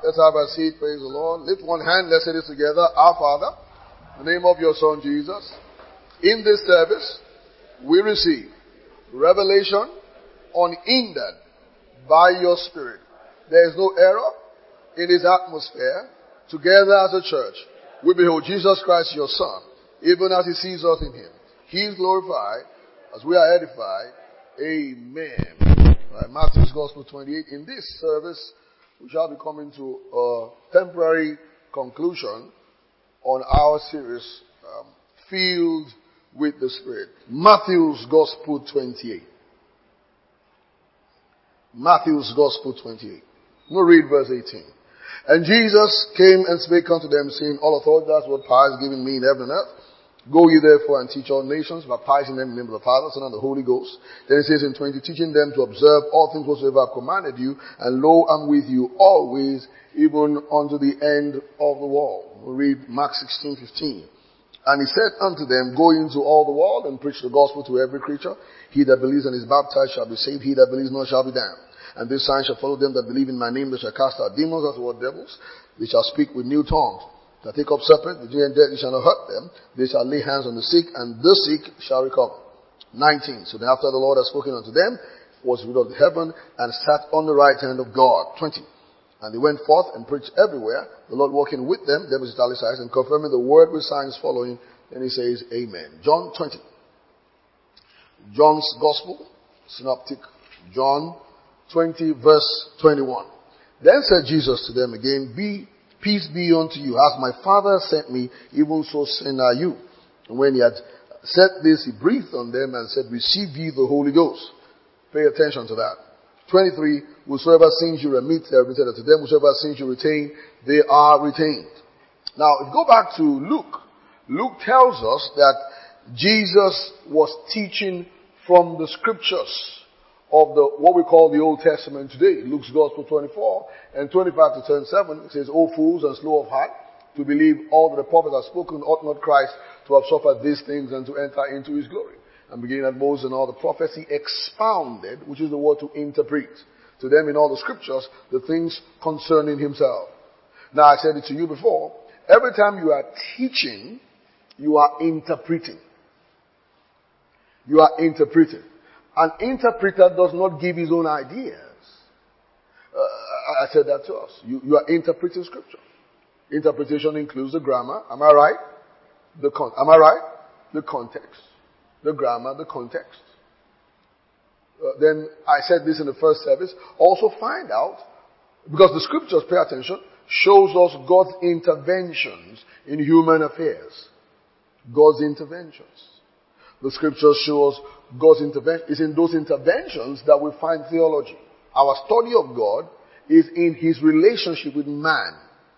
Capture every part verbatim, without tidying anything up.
Let's have a seat. Praise the Lord. Lift one hand. Let's say this together. Our Father, in the name of your Son Jesus, in this service, we receive revelation unhindered by your Spirit. There is no error in this atmosphere. Together as a church, we behold Jesus Christ, your Son, even as he sees us in him. He is glorified as we are edified. Amen. Right, Matthew's Gospel twenty-eight. In this service, we shall be coming to a temporary conclusion on our series, um, Filled with the Spirit. Matthew's Gospel twenty-eight. Matthew's Gospel twenty-eight. We'll read verse eighteen. And Jesus came and spake unto them, saying, All authority, that's what power is given me in heaven and earth. Go ye therefore and teach all nations, baptizing them in the name of the Father, Son, and the Holy Ghost. Then it says in twenty, teaching them to observe all things whatsoever I have commanded you, and lo, I'm with you always, even unto the end of the world. We'll read Mark sixteen fifteen. And he said unto them, Go into all the world and preach the gospel to every creature. He that believes and is baptized shall be saved. He that believes not shall be damned. And this sign shall follow them that believe in my name. They shall cast out demons, as were devils. They shall speak with new tongues. They shall take up serpents. The and death shall not hurt them. They shall lay hands on the sick, and the sick shall recover. nineteen. So then after the Lord had spoken unto them, was rid of heaven, and sat on the right hand of God. twenty. And they went forth and preached everywhere, the Lord walking with them, devils italicized, and confirming the word with signs following. Then he says, Amen. John twenty. John's Gospel, Synoptic John twenty verse twenty-one. Then said Jesus to them again, Be peace be unto you. As my Father sent me, even so send I you. And when he had said this, he breathed on them and said, Receive ye the Holy Ghost. Pay attention to that. twenty-three. Whosoever sins you remit, they are remitted to them. Whosoever sins you retain, they are retained. Now, if you go back to Luke, Luke tells us that Jesus was teaching from the scriptures of the what we call the Old Testament today. Luke's Gospel twenty-four and twenty-five to twenty-seven, it says, O fools and slow of heart, to believe all that the prophets have spoken, ought not Christ to have suffered these things and to enter into his glory. And beginning at Moses and all the prophets, he expounded, which is the word to interpret, to them in all the scriptures, the things concerning himself. Now, I said it to you before, every time you are teaching, you are interpreting. You are interpreting. An interpreter does not give his own ideas. Uh, I said that to us. You, you are interpreting scripture. Interpretation includes the grammar. Am I right? The con- Am I right? The context. The grammar, the context. Uh, then I said this in the first service. Also find out, because the scriptures, pay attention, shows us God's interventions in human affairs. God's interventions. The scriptures show us God's intervention. It's in those interventions that we find theology. Our study of God is in his relationship with man.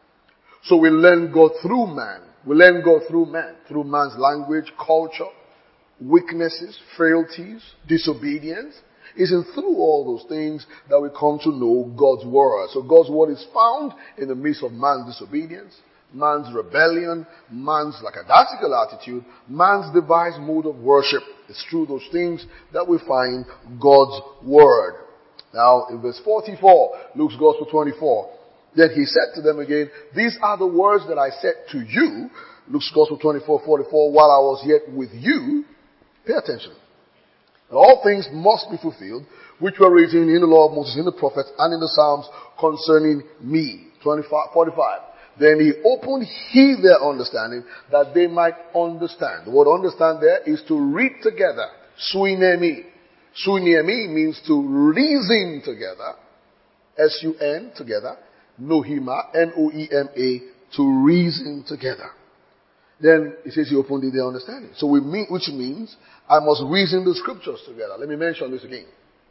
So we learn God through man. We learn God through man. Through man's language, culture, weaknesses, frailties, disobedience. It's in through all those things that we come to know God's word. So God's word is found in the midst of man's disobedience, man's rebellion, man's lackadaisical attitude, man's devised mode of worship. It's through those things that we find God's word. Now, in verse forty-four, Luke's Gospel twenty-four, then he said to them again, These are the words that I said to you, Luke's Gospel twenty-four forty-four, while I was yet with you. Pay attention. And all things must be fulfilled, which were written in the law of Moses, in the prophets, and in the Psalms concerning me. twenty-five forty-five. Then he opened he their understanding, that they might understand. The word understand there is to read together. Suinemi. Suinemi means to reason together. S U N, together. Nohema, N O E M A, to reason together. Then it says he opened their understanding. So we mean, which means I must reason the scriptures together. Let me mention this again.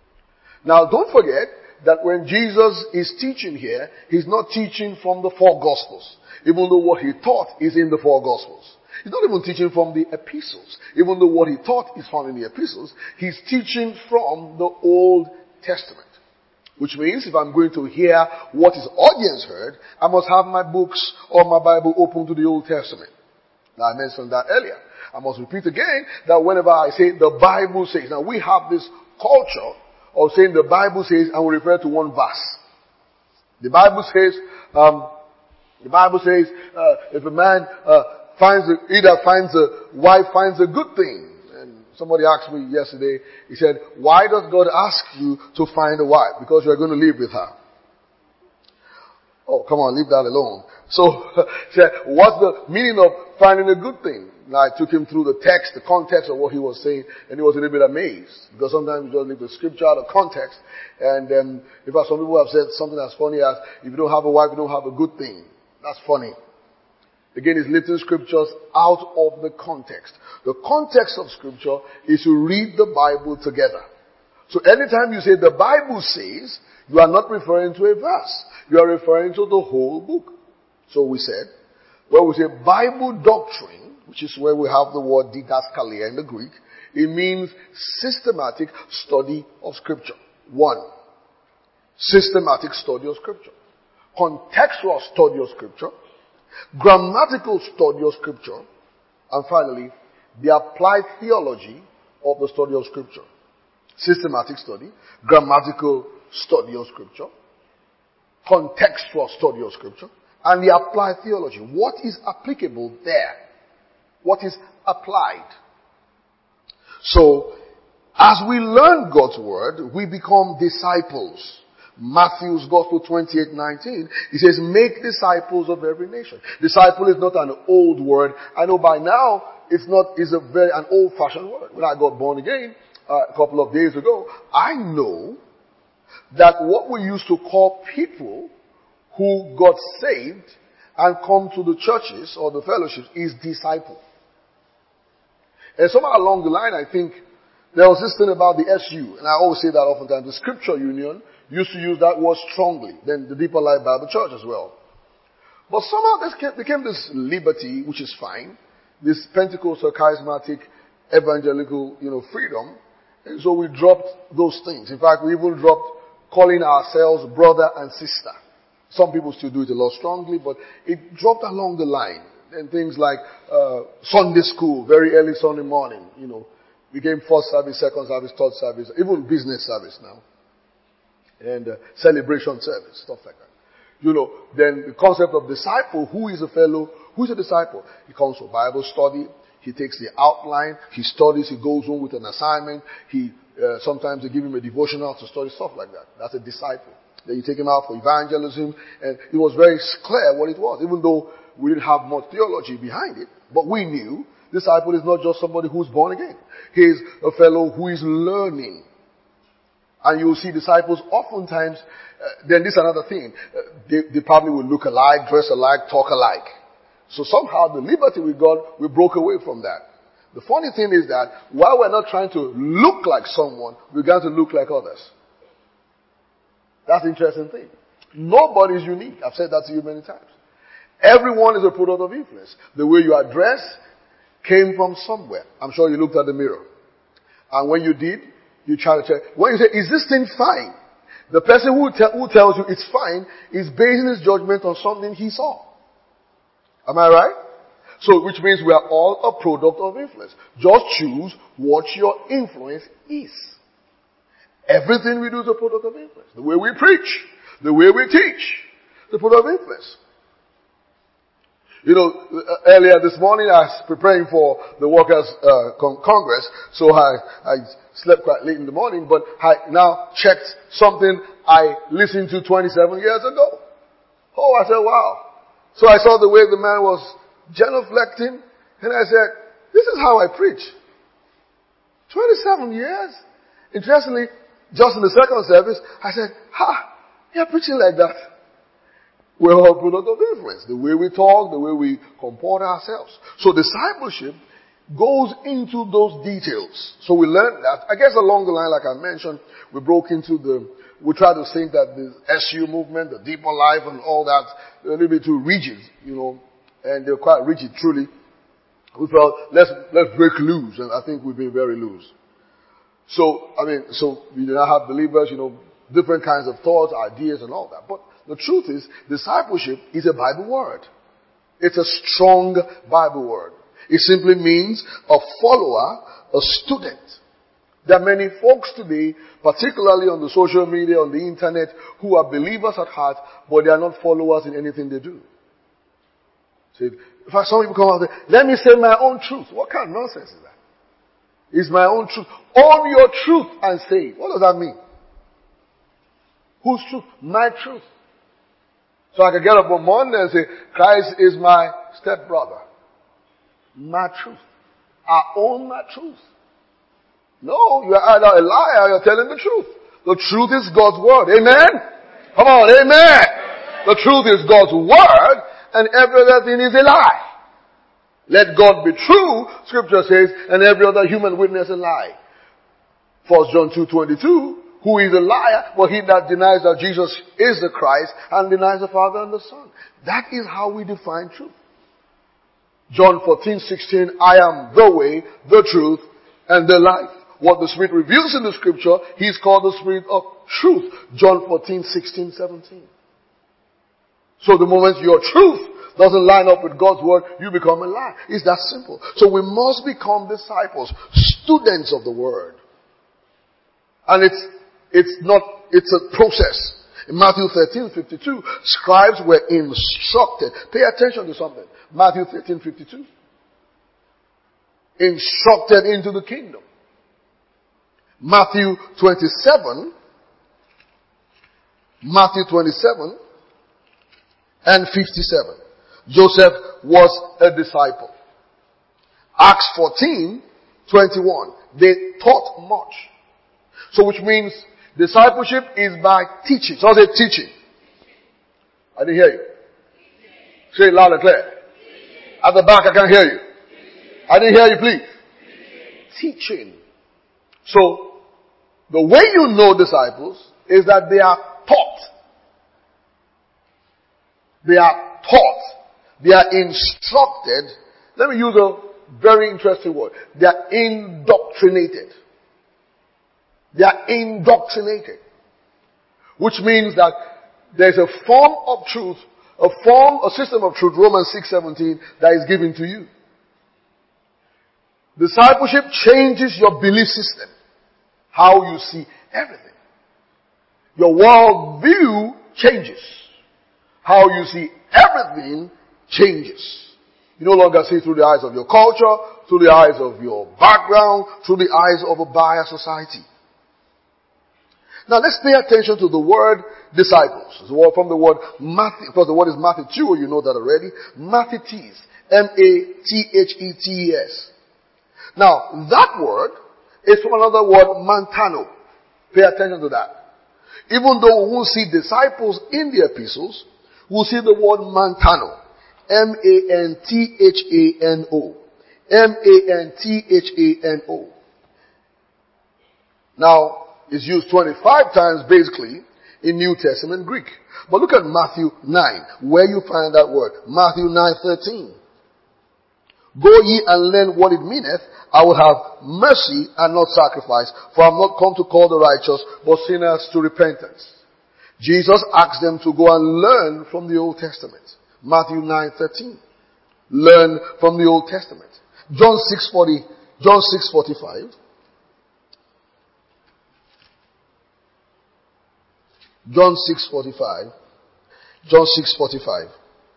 Now don't forget that when Jesus is teaching here, he's not teaching from the four Gospels. Even though what he taught is in the four Gospels. He's not even teaching from the epistles. Even though what he taught is found in the epistles, he's teaching from the Old Testament. Which means if I'm going to hear what his audience heard, I must have my books or my Bible open to the Old Testament. Now I mentioned that earlier. I must repeat again that whenever I say the Bible says, now we have this culture of saying the Bible says and we refer to one verse. The Bible says, um, the Bible says, uh, if a man uh, finds a, either finds a wife finds a good thing. And somebody asked me yesterday, he said, why does God ask you to find a wife? Because you're going to live with her. Oh, come on, leave that alone. So, said, what's the meaning of finding a good thing? And I took him through the text, the context of what he was saying, and he was a little bit amazed. Because sometimes you just leave the scripture out of context. And um, in fact, some people have said something as funny as, if you don't have a wife, you don't have a good thing. That's funny. Again, he's lifting scriptures out of the context. The context of scripture is to read the Bible together. So anytime you say the Bible says, you are not referring to a verse. You are referring to the whole book. So we said, when we say Bible doctrine, which is where we have the word didaskalia in the Greek, it means systematic study of scripture. One, systematic study of scripture. Contextual study of scripture. Grammatical study of scripture. And finally, the applied theology of the study of scripture. Systematic study, grammatical study of scripture, contextual study of scripture, and the applied theology. What is applicable there? What is applied? So, as we learn God's word, we become disciples. Matthew's Gospel twenty-eight nineteen, he says, make disciples of every nation. Disciple is not an old word. I know by now, it's not, it's a very, an old-fashioned word. When I got born again, uh, a couple of days ago, I know that what we used to call people who got saved and come to the churches or the fellowships is disciple. And somewhere along the line, I think there was this thing about the S U, and I always say that oftentimes, the Scripture Union used to use that word strongly, then the Deeper Life Bible Church as well. But somehow there became this liberty, which is fine, this Pentecostal, charismatic, evangelical, you know, freedom, and so we dropped those things. In fact, we even dropped calling ourselves brother and sister. Some people still do it a lot strongly, but it dropped along the line. And things like uh, Sunday school, very early Sunday morning, you know, became first service, second service, third service, even business service now. And uh, celebration service, stuff like that. You know, then the concept of disciple, who is a fellow, who is a disciple? He comes for Bible study, he takes the outline, he studies, he goes home with an assignment, he uh, sometimes they give him a devotional to study, stuff like that. That's a disciple. Then you take him out for evangelism, and it was very clear what it was, even though we didn't have much theology behind it, but we knew disciple is not just somebody who's born again. He's a fellow who is learning. And you will see disciples oftentimes, uh, then this is another thing, uh, they, they probably will look alike, dress alike, talk alike. So somehow the liberty we got, we broke away from that. The funny thing is that while we're not trying to look like someone, we began to look like others. That's the interesting thing. Nobody is unique. I've said that to you many times. Everyone is a product of influence. The way you are dressed came from somewhere. I'm sure you looked at the mirror. And when you did, you try to check. When you say, is this thing fine? The person who, te- who tells you it's fine is basing his judgment on something he saw. Am I right? So, which means we are all a product of influence. Just choose what your influence is. Everything we do is a product of influence. The way we preach, the way we teach, the product of influence. You know, earlier this morning I was preparing for the Workers' uh, con- Congress, so I, I slept quite late in the morning, but I now checked something I listened to twenty-seven years ago. Oh, I said, wow. So I saw the way the man was genuflecting, and I said, this is how I preach. twenty-seven years? Interestingly, just in the second service, I said, ha, you're preaching like that. We're all product of influence. The way we talk, the way we comport ourselves. So discipleship goes into those details. So we learned that. I guess along the line, like I mentioned, we broke into the, we tried to think that the S U movement, the deeper life and all that, a little bit too rigid, you know, and they're quite rigid, truly. We felt, let's, let's break loose, and I think we've been very loose. So, I mean, so we now have believers, you know, different kinds of thoughts, ideas and all that. But the truth is, discipleship is a Bible word. It's a strong Bible word. It simply means a follower, a student. There are many folks today, particularly on the social media, on the internet, who are believers at heart, but they are not followers in anything they do. See, in fact, some people come out and say, let me say my own truth. What kind of nonsense is that? It's my own truth. Own your truth and say it. What does that mean? Whose truth? My truth. So I can get up on Monday and say, Christ is my stepbrother. My truth. I own my truth. No, you are either a liar or you're telling the truth. The truth is God's word. Amen? Come on, amen. The truth is God's word and every other thing is a lie. Let God be true, scripture says, and every other human witness a lie. First John two twenty-two, who is a liar, but he that denies that Jesus is the Christ and denies the Father and the Son. That is how we define truth. John fourteen sixteen, I am the way, the truth, and the life. What the Spirit reveals in the scripture, He's called the Spirit of truth. John fourteen sixteen seventeen. So the moment your truth doesn't line up with God's word, you become a liar. It's that simple. So we must become disciples, students of the word. And it's, it's not, it's a process. In Matthew thirteen fifty-two, scribes were instructed. Pay attention to something. Matthew thirteen fifty-two. Instructed into the kingdom. Matthew twenty-seven. Matthew twenty-seven and fifty-seven. Joseph was a disciple. Acts fourteen twenty-one. They taught much. So which means discipleship is by teaching. So I say teaching. I didn't hear you. Say it loud and clear. At the back I can't hear you. I didn't hear you, please. Teaching. So the way you know disciples is that they are taught. They are taught. They are instructed. Let me use a very interesting word. They are indoctrinated. They are indoctrinated. Which means that there's a form of truth, a form, a system of truth, Romans six seventeen, that is given to you. Discipleship changes your belief system. How you see everything. Your world view changes. How you see everything changes. You no longer see through the eyes of your culture, through the eyes of your background, through the eyes of a biased society. Now let's pay attention to the word disciples. It's from the word Matthew, because the word is Matthew, you know that already. Mathetes. M A T H E T E S. Now that word is from another word, mantano. Pay attention to that. Even though we won't see disciples in the epistles, we'll see the word mantano. M A N T H A N O. M A N T H A N O. Now, it's used twenty-five times basically in New Testament Greek. But look at Matthew nine, where you find that word. Matthew nine thirteen. Go ye and learn what it meaneth. I will have mercy and not sacrifice, for I am not come to call the righteous, but sinners to repentance. Jesus asked them to go and learn from the Old Testament. Matthew nine thirteen. Learn from the Old Testament. John six forty, John six forty-five. John six forty-five. John six forty-five.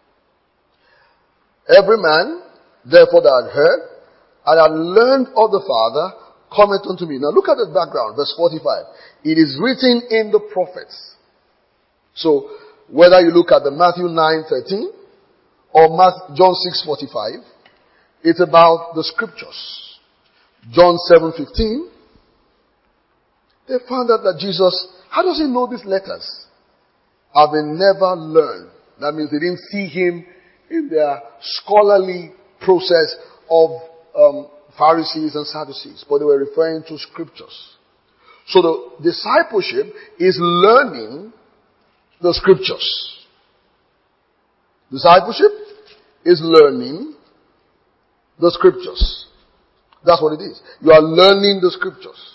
Every man, therefore, that had heard and had learned of the Father, cometh unto me. Now look at the background, verse forty-five. It is written in the prophets. So, whether you look at the Matthew nine thirteen or John six forty-five, it's about the scriptures. John seven fifteen, they found out that Jesus, how does he know these letters? Have they never learned? That means they didn't see him in their scholarly process of um, Pharisees and Sadducees, but they were referring to scriptures. So the discipleship is learning the scriptures. Discipleship is learning the scriptures. That's what it is. You are learning the scriptures.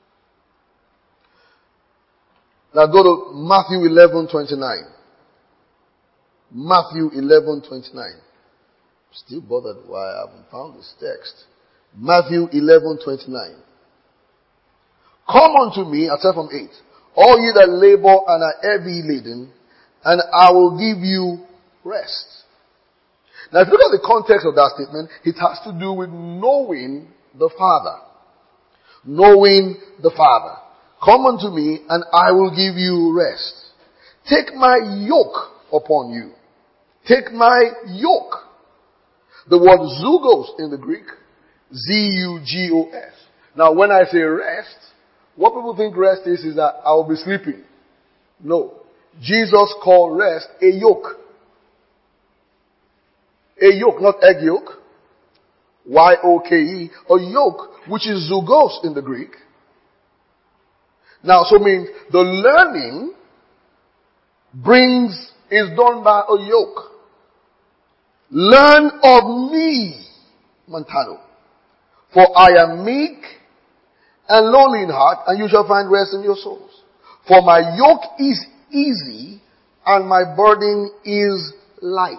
Now go to Matthew eleven twenty-nine. Matthew eleven twenty-nine. Still bothered why I haven't found this text. Matthew eleven twenty-nine. Come unto me, I said from eight, all ye that labor and are heavy laden, and I will give you rest. Now if you look at the context of that statement, it has to do with knowing the Father. Knowing the Father. Come unto me and I will give you rest. Take my yoke upon you. Take my yoke. The word zugos in the Greek, Z U G O S. Now when I say rest, what people think rest is, is that I will be sleeping. No. Jesus called rest a yoke. A yoke, not egg yolk. Y O K E. A yoke, which is zugos in the Greek. Now, so means the learning brings, is done by a yoke. Learn of me, Montano. For I am meek and lowly in heart, and you shall find rest in your souls. For my yoke is easy, and my burden is light.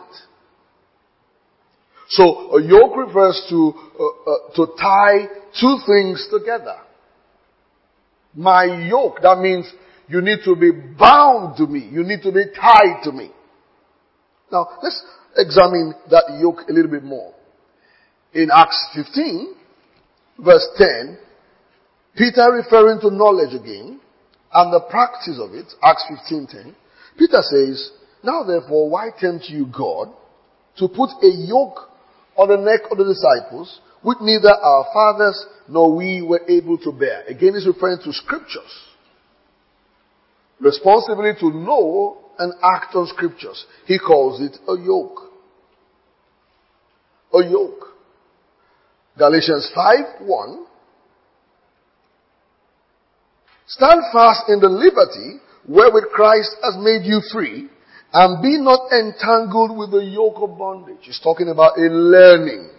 So a yoke refers to uh, uh, to tie two things together. My yoke, that means you need to be bound to me. You need to be tied to me. Now let's examine that yoke a little bit more. In Acts fifteen, verse ten, Peter referring to knowledge again and the practice of it, Acts fifteen ten, Peter says, now therefore why tempt you God to put a yoke on the neck of the disciples, which neither our fathers nor we were able to bear. Again, he's referring to scriptures. Responsibility to know and act on scriptures. He calls it a yoke. A yoke. Galatians five one. Stand fast in the liberty wherewith Christ has made you free, and be not entangled with the yoke of bondage. He's talking about a learning.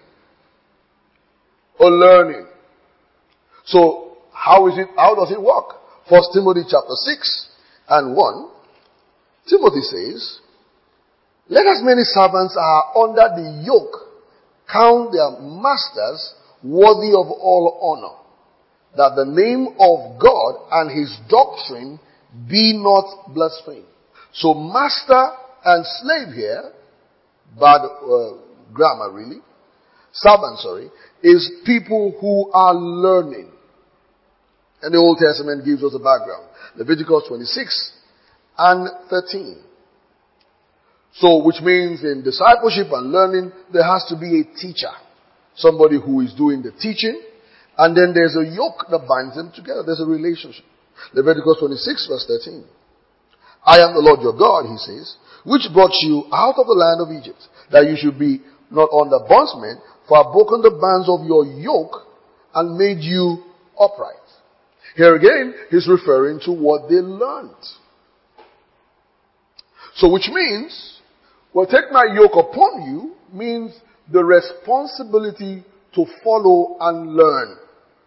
A learning. So, how is it, how does it work? First Timothy chapter six and one. Timothy says, let as many servants are under the yoke count their masters worthy of all honor, that the name of God and his doctrine be not blasphemed. So master and slave here, bad uh, grammar really, servant sorry, is people who are learning. And the Old Testament gives us a background. Leviticus twenty-six and thirteen. So which means in discipleship and learning, there has to be a teacher. Somebody who is doing the teaching. And then there's a yoke that binds them together. There's a relationship. Leviticus twenty-six verse thirteen. I am the Lord your God, he says, which brought you out of the land of Egypt, that you should be not under bondsmen, for I have broken the bands of your yoke and made you upright. Here again, he's referring to what they learned. So which means, well, take my yoke upon you means the responsibility to follow and learn.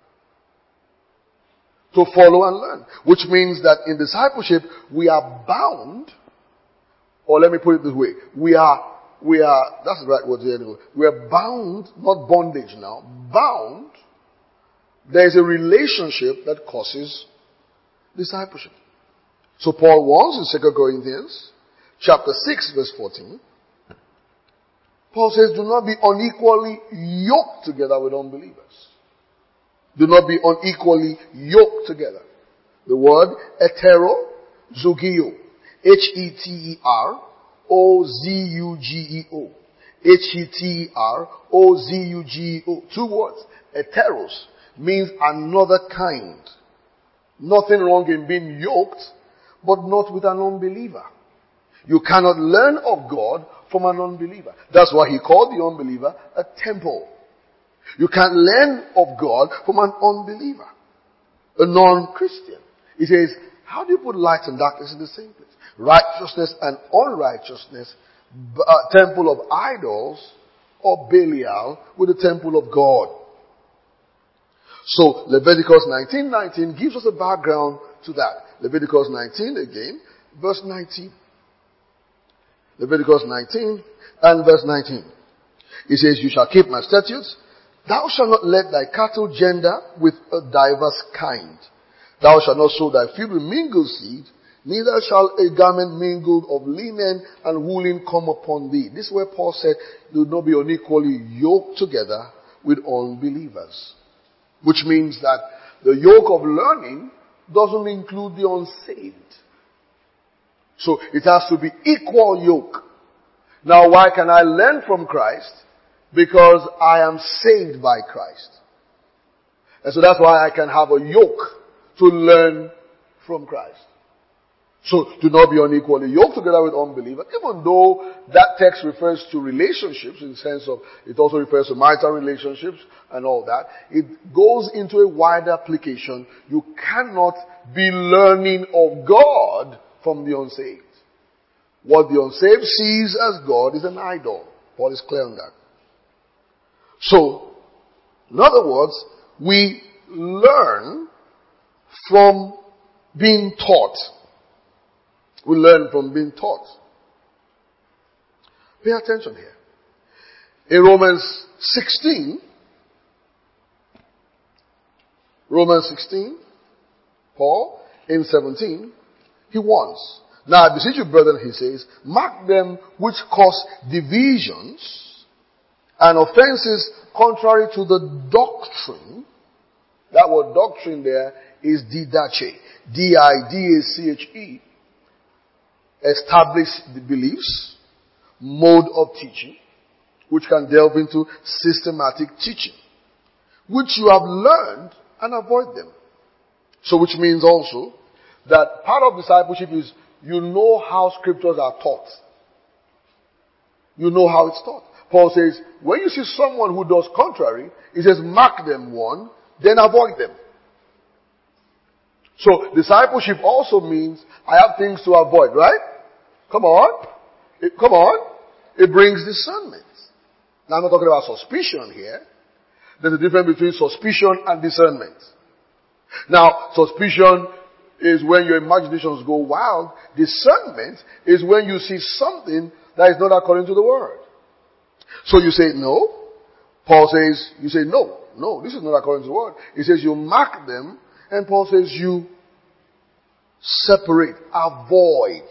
To follow and learn. Which means that in discipleship, we are bound, or let me put it this way, we are, we are, that's the right word anyway, we are bound, not bondage now, bound. There is a relationship that causes discipleship. So Paul warns in Second Corinthians chapter six verse fourteen, Paul says, do not be unequally yoked together with unbelievers. Do not be unequally yoked together. The word hetero, zugio. H E T E R O Z U G E O. H E T E R O Z U G E O. Two words. Heteros means another kind. Nothing wrong in being yoked, but not with an unbeliever. You cannot learn of God from an unbeliever. That's why he called the unbeliever a temple. You can't learn of God from an unbeliever, a non-Christian. He says, how do you put light and darkness in the same place? Righteousness and unrighteousness, uh, temple of idols, or Belial with the temple of God. So Leviticus nineteen nineteen gives us a background to that. Leviticus nineteen again, verse nineteen. Leviticus nineteen and verse nineteen. It says, you shall keep my statutes. Thou shalt not let thy cattle gender with a diverse kind. Thou shalt not sow thy field with mingled seed, neither shall a garment mingled of linen and woolen come upon thee. This is where Paul said, do not be unequally yoked together with unbelievers. Which means that the yoke of learning doesn't include the unsaved. So it has to be equal yoke. Now why can I learn from Christ? Because I am saved by Christ. And so that's why I can have a yoke to learn from Christ. So do not be unequally yoked together with unbelievers, even though that text refers to relationships in the sense of, it also refers to marital relationships and all that. It goes into a wider application. You cannot be learning of God from the unsaved. What the unsaved sees as God is an idol. Paul is clear on that. So, in other words, we learn from being taught. We learn from being taught. Pay attention here. In Romans sixteen, Romans sixteen, Paul, in seventeen, he warns. Now I beseech you, brethren, he says, mark them which cause divisions and offenses contrary to the doctrine. That word doctrine there is didache. D I D A C H E. Establish the beliefs, mode of teaching, which can delve into systematic teaching, which you have learned, and avoid them. So which means also that part of discipleship is you know how scriptures are taught. You know how it's taught. Paul says, when you see someone who does contrary, he says, mark them one, then avoid them. So discipleship also means I have things to avoid, right? Come on. It, come on. It brings discernment. Now I'm not talking about suspicion here. There's a difference between suspicion and discernment. Now, suspicion is when your imaginations go wild. Discernment is when you see something that is not according to the word. So you say no. Paul says, you say no. No, this is not according to the word. He says you mark them, and Paul says you separate, avoid.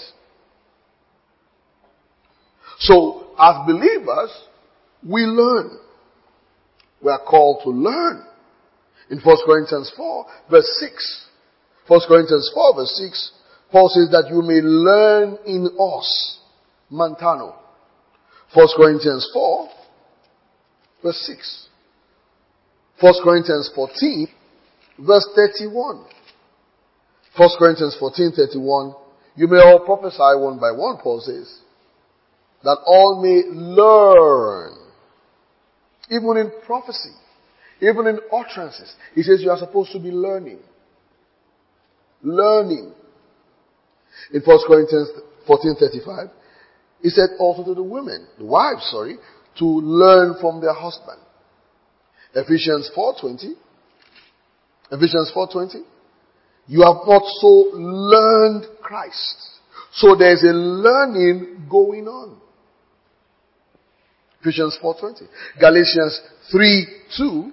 So, as believers, we learn. We are called to learn. In First Corinthians four, verse six. First Corinthians four, verse six, Paul says that you may learn in us. Mantano. First Corinthians four, verse six. First Corinthians fourteen, verse thirty-one. First Corinthians fourteen, thirty-one. You may all prophesy one by one, Paul says, that all may learn. Even in prophecy, even in utterances, he says you are supposed to be learning. Learning. In First Corinthians fourteen, thirty-five, he said also to the women, the wives, sorry, to learn from their husband. Ephesians four twenty. Ephesians four twenty. You have not so learned Christ. So there's a learning going on. Ephesians four twenty. Galatians three two.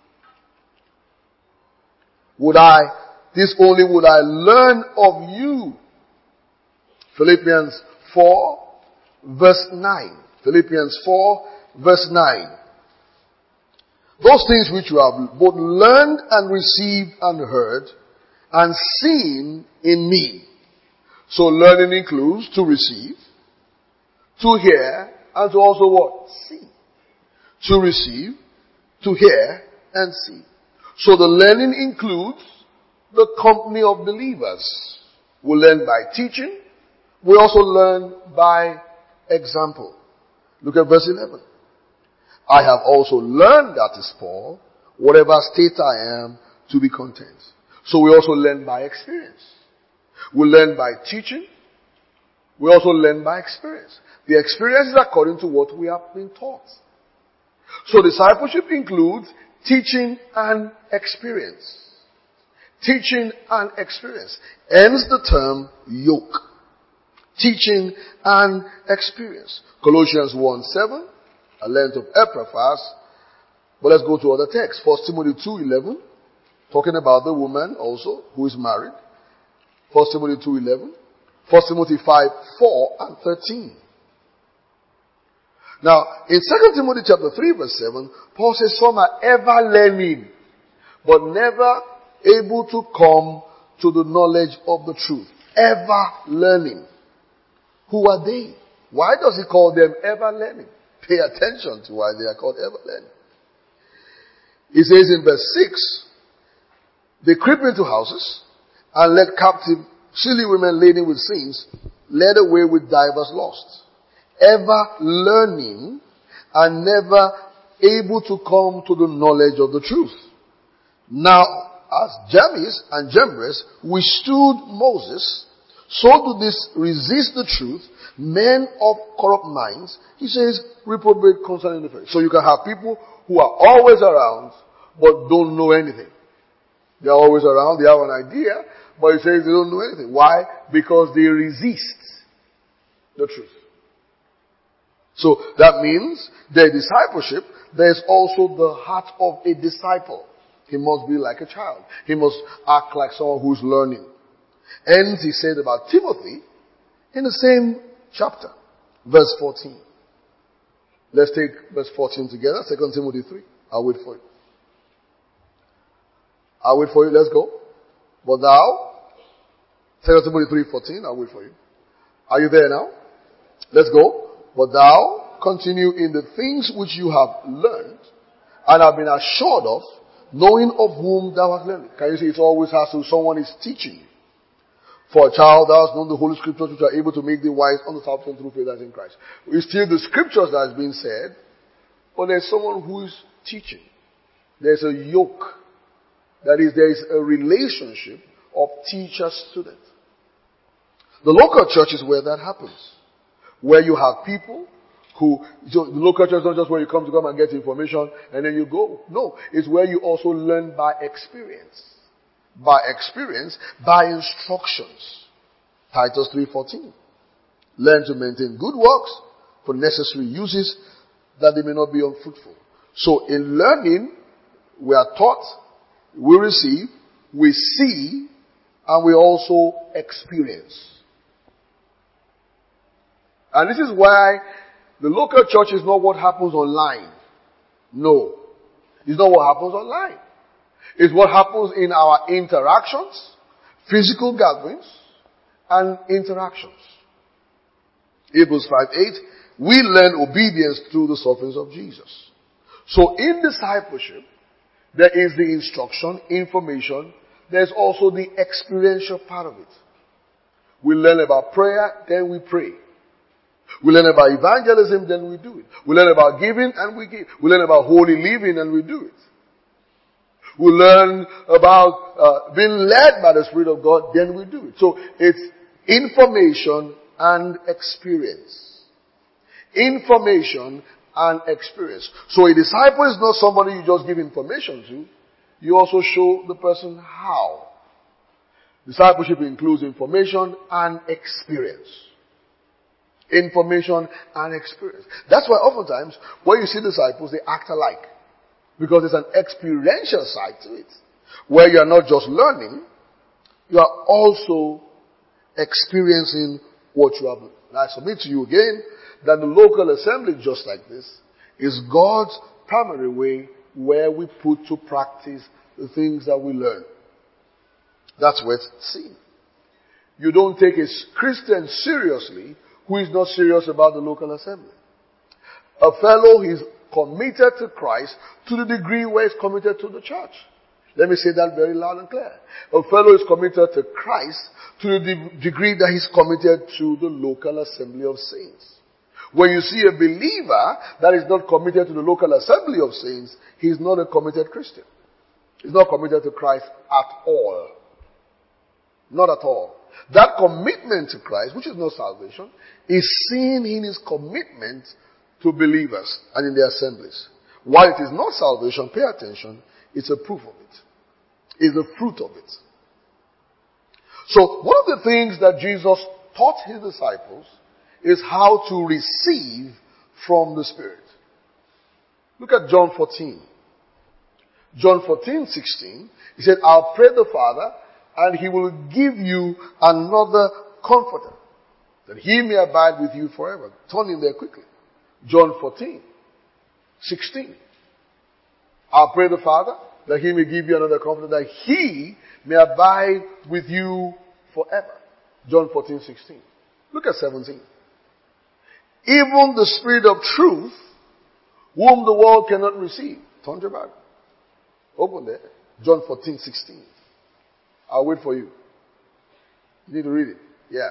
Would I, this only would I learn of you. Philippians four verse nine. Philippians four verse nine. Those things which you have both learned and received and heard and seen in me. So learning includes to receive, to hear, and to also what? See. To receive, to hear, and see. So the learning includes the company of believers. We learn by teaching. We also learn by example. Look at verse eleven. I have also learned, that is Paul, whatever state I am, to be content. So we also learn by experience. We learn by teaching. We also learn by experience. The experience is according to what we have been taught. So discipleship includes teaching and experience. Teaching and experience. Hence the term yoke. Teaching and experience. Colossians one seven. A length of Epaphras. But let's go to other texts. First Timothy two eleven Talking about the woman also who is married. First Timothy two eleven. First Timothy five four and thirteen. Now, in Second Timothy chapter three verse seven, Paul says some are ever learning, but never able to come to the knowledge of the truth. Ever learning. Who are they? Why does he call them ever learning? Pay attention to why they are called ever learning. He says in verse six, they creep into houses and led captive silly women laden with sins, led away with divers lusts, ever learning and never able to come to the knowledge of the truth. Now, as Jannes and Jambres withstood Moses, so do this resist the truth, men of corrupt minds, he says, reprobate concerning the faith. So you can have people who are always around, but don't know anything. They are always around, they have an idea, but he says they don't know anything. Why? Because they resist the truth. So that means their discipleship, there's also the heart of a disciple. He must be like a child. He must act like someone who's learning. And he said about Timothy in the same chapter, verse fourteen. Let's take verse fourteen together, Second Timothy three. I'll wait for you. I'll wait for you, let's go. But thou, Second Timothy three fourteen, I'll wait for you. Are you there now? Let's go. But thou continue in the things which you have learned and have been assured of, knowing of whom thou hast learned. Can you see it always has to someone is teaching you. For a child thou hast known the Holy Scriptures which are able to make thee wise on the salvation through faith that is in Christ. It's still the Scriptures that has been said, but there's someone who is teaching. There's a yoke. That is, there is a relationship of teacher-student. The local church is where that happens. Where you have people who, so the local church is not just where you come to come and get information and then you go. No, it's where you also learn by experience. By experience, by instructions. Titus three fourteen. Learn to maintain good works for necessary uses that they may not be unfruitful. So in learning, we are taught, we receive, we see, and we also experience. And this is why the local church is not what happens online. No. It's not what happens online. It's what happens in our interactions, physical gatherings, and interactions. Hebrews five eight, we learn obedience through the sufferings of Jesus. So in discipleship, there is the instruction, information. There's also the experiential part of it. We learn about prayer, then we pray. We learn about evangelism, then we do it. We learn about giving, and we give. We learn about holy living, and we do it. We learn about uh, being led by the Spirit of God, then we do it. So it's information and experience. Information and experience. So a disciple is not somebody you just give information to. You also show the person how. Discipleship includes information and experience. Information and experience. That's why oftentimes when you see disciples, they act alike. Because there's an experiential side to it. Where you are not just learning, you are also experiencing what you have learned. I submit to you again that the local assembly, just like this, is God's primary way where we put to practice the things that we learn. That's worth seeing. You don't take a Christian seriously who is not serious about the local assembly. A fellow is committed to Christ to the degree where he's committed to the church. Let me say that very loud and clear. A fellow is committed to Christ to the de- degree that he's committed to the local assembly of saints. When you see a believer that is not committed to the local assembly of saints, he's not a committed Christian. He's not committed to Christ at all. Not at all. That commitment to Christ, which is not salvation, is seen in his commitment to believers and in their assemblies. While it is not salvation, pay attention, it's a proof of it. It's a fruit of it. So one of the things that Jesus taught his disciples is how to receive from the Spirit. Look at John fourteen. John fourteen sixteen, he said, I'll pray the Father, and he will give you another comforter, that he may abide with you forever. Turn in there quickly. John fourteen sixteen. I'll pray the Father, that he may give you another comforter, that he may abide with you forever. John fourteen sixteen. Look at seventeen. Even the Spirit of truth, whom the world cannot receive. Turn to your Bible. Open there. John fourteen sixteen. I'll wait for you. You need to read it. Yeah.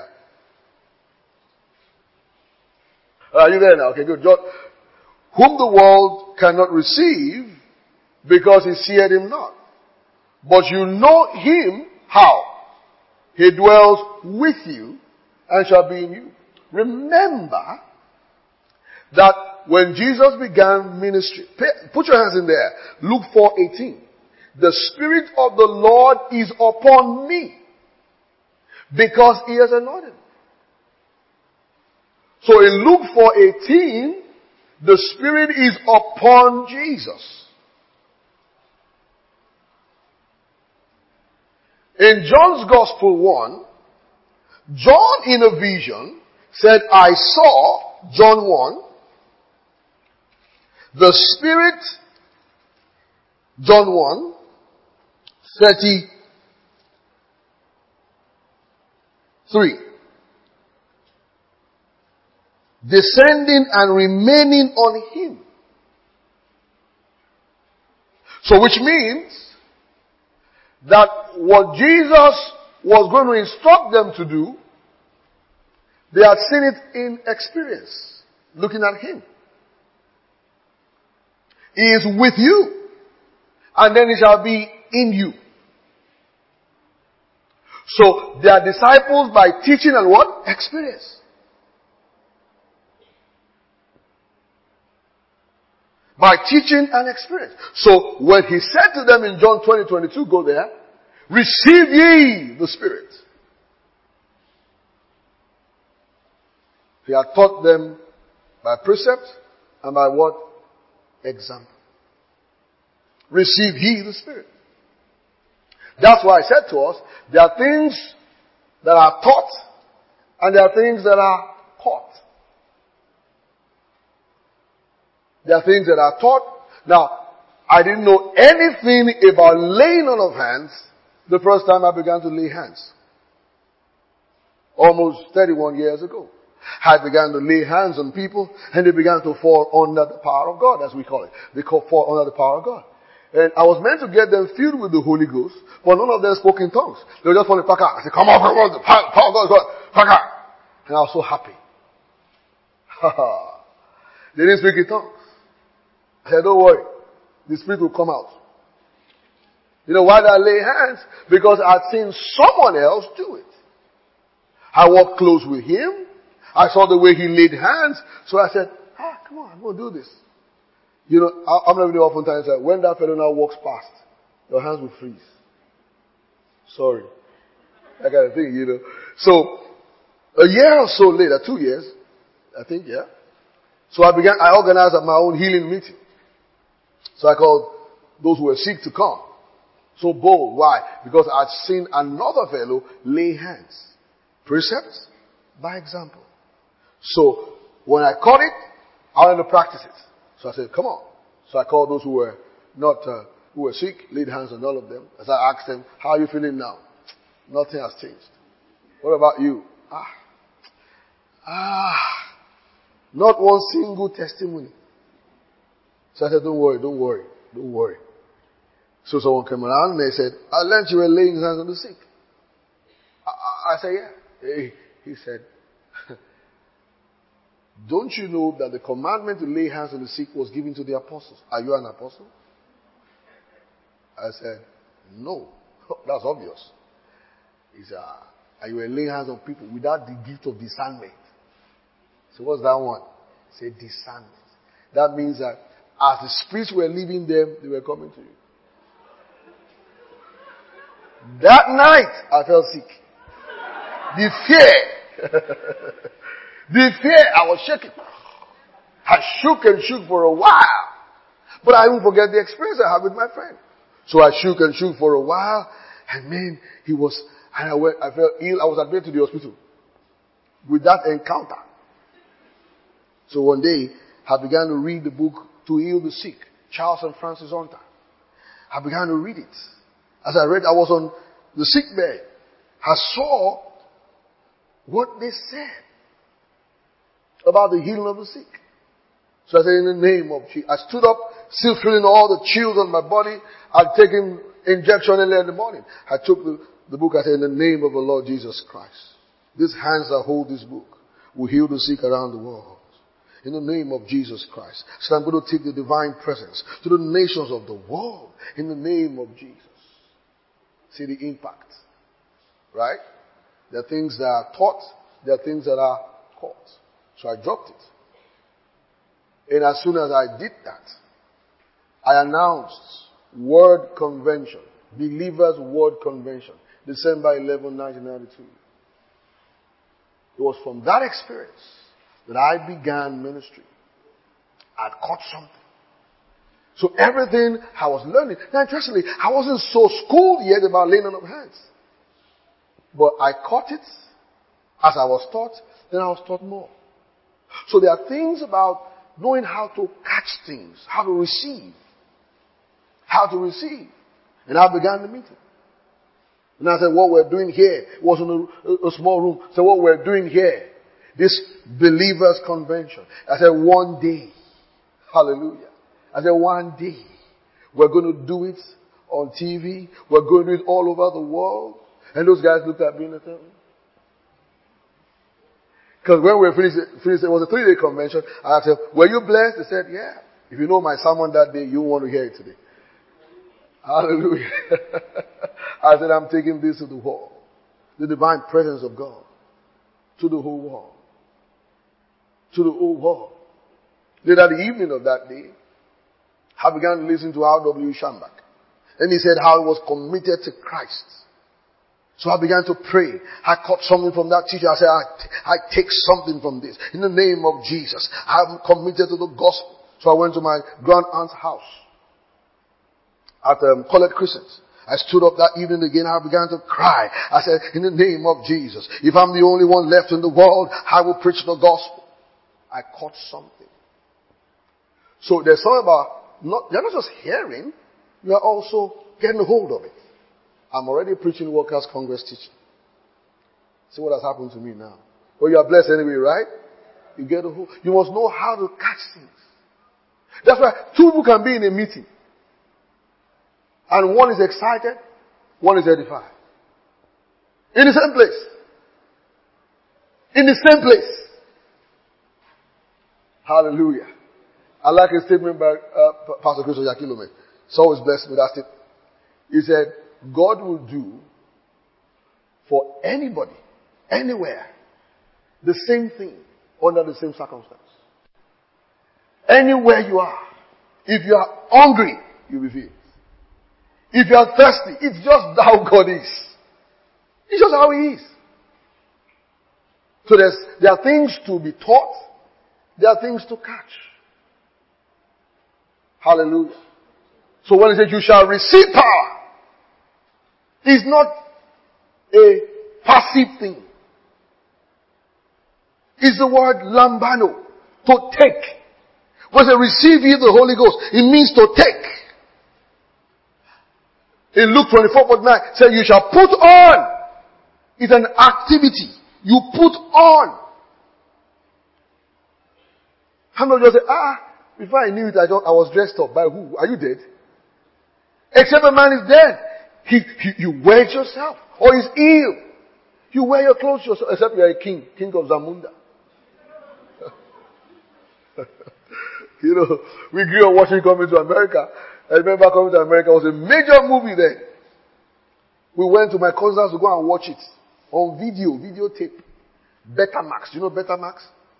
Are you there now? Okay, good. John, whom the world cannot receive, because he seeth him not. But you know him, how? He dwells with you and shall be in you. Remember that when Jesus began ministry, put your hands in there. Luke four eighteen. The Spirit of the Lord is upon me, because he has anointed me. So in Luke four eighteen, the Spirit is upon Jesus. In John's Gospel one, John in a vision said, I saw, John one, the Spirit, John one, thirty-three, descending and remaining on him. So which means that what Jesus was going to instruct them to do, they had seen it in experience, looking at him. He is with you, and then he shall be in you. So they are disciples by teaching and what? Experience. By teaching and experience. So when he said to them in John twenty twenty-two, go there, receive ye the Spirit. He had taught them by precept and by what? Example. Receive ye the Spirit. That's why I said to us, there are things that are taught and there are things that are caught. There are things that are taught. Now, I didn't know anything about laying on of hands the first time I began to lay hands. Almost thirty-one years ago. I began to lay hands on people and they began to fall under the power of God, as we call it. They fall under the power of God. And I was meant to get them filled with the Holy Ghost, but none of them spoke in tongues. They were just falling, Paka. I said, come on, come on, the power of God, God, Paka. And I was so happy. They didn't speak in tongues. I said, don't worry. The Spirit will come out. You know why did I lay hands? Because I'd seen someone else do it. I walked close with him. I saw the way he laid hands. So I said, ah, come on, I'm going to do this. You know, I'm not even oftentimes that when that fellow now walks past, your hands will freeze. Sorry. That kind of thing, you know. So, a year or so later, two years, I think, yeah. So I began, I organized my own healing meeting. So I called those who were sick to come. So bold. Why? Because I'd seen another fellow lay hands. Precepts by example. So when I caught it, I wanted to practice it. So I said, come on. So I called those who were not, uh, who were sick, laid hands on all of them. As I asked them, how are you feeling now? Nothing has changed. What about you? Ah. Ah. Not one single testimony. So I said, don't worry, don't worry, don't worry. So someone came around and they said, I learned you were laying hands on the sick. I, I, I said, yeah. He, he said, don't you know that the commandment to lay hands on the sick was given to the apostles? Are you an apostle? I said, no. That's obvious. He said, are you laying hands on people without the gift of discernment? So what's that one? He said, discernment. That means that as the spirits were leaving them, they were coming to you. That night, I felt sick. The fear. The fear, I was shaking. I shook and shook for a while. But I didn't forget the experience I had with my friend. So I shook and shook for a while, and man, he was, and I went, I felt ill. I was admitted to the hospital with that encounter. So one day, I began to read the book To Heal the Sick, Charles and Francis Hunter. I began to read it. As I read, I was on the sick bed. I saw what they said about the healing of the sick. So I said, in the name of Jesus. I stood up, still feeling all the chills on my body. I'd taken injection early in the morning. I took the, the book. I said, in the name of the Lord Jesus Christ. These hands that hold this book will heal the sick around the world. In the name of Jesus Christ. So I'm going to take the divine presence to the nations of the world. In the name of Jesus. See the impact. Right? There are things that are taught. There are things that are caught. So I dropped it. And as soon as I did that, I announced Word Convention. Believers Word Convention. December eleventh, nineteen ninety-two. It was from that experience that I began ministry. I'd caught something. So everything I was learning. Now interestingly, I wasn't so schooled yet about laying on of hands. But I caught it as I was taught, then I was taught more. So there are things about knowing how to catch things, how to receive. How to receive. And I began the meeting. And I said, what we're doing here was in a, a small room. So what we're doing here, this believers convention. I said, one day, hallelujah. I said, one day, we're going to do it on T V. We're going to do it all over the world. And those guys looked at me and said, because when we finished, finished, it was a three-day convention. I said, were you blessed? They said, yeah. If you know my sermon that day, you want to hear it today. Hallelujah. I said, I'm taking this to the world. The divine presence of God. To the whole world. To the whole world. Later the evening of that day, I began to listen to R W Shambach. And he said how he was committed to Christ. So I began to pray. I caught something from that teacher. I said, I, I take something from this. In the name of Jesus. I'm committed to the gospel. So I went to my grand aunt's house at um, College Crescent. I stood up that evening again. I began to cry. I said, in the name of Jesus, if I'm the only one left in the world, I will preach the gospel. I caught something. So there's something about, not, you're not just hearing, you're also getting a hold of it. I'm already preaching Workers' Congress teaching. See what has happened to me now. Well, you are blessed anyway, right? You get a hold. You must know how to catch things. That's why two people can be in a meeting. And one is excited, one is edified. In the same place. In the same place. Hallelujah. I like a statement by uh, Pastor Chris Oyakilome. It's always blessed me. That's it. He said, God will do for anybody, anywhere, the same thing under the same circumstance. Anywhere you are. If you are hungry, you'll be filled. If you are thirsty, it's just how God is. It's just how He is. So there's, there are things to be taught. There are things to catch. Hallelujah. So when He said, you shall receive power, it's not a passive thing. It's the word lambano, to take. When they receive ye the Holy Ghost, it means to take. In Luke twenty-four forty-nine, say you shall put on. It's an activity. You put on. How many of you say, ah, before I knew it, I, thought I was dressed up. By who? Are you dead? Except a man is dead. He, he, you wear it yourself. Or he's ill. You wear your clothes yourself. Except you are a king. King of Zamunda. You know, we grew up watching Coming to America. I remember Coming to America was a major movie then. We went to my cousin's house to go and watch it. On video, videotape. Betamax. You know Betamax?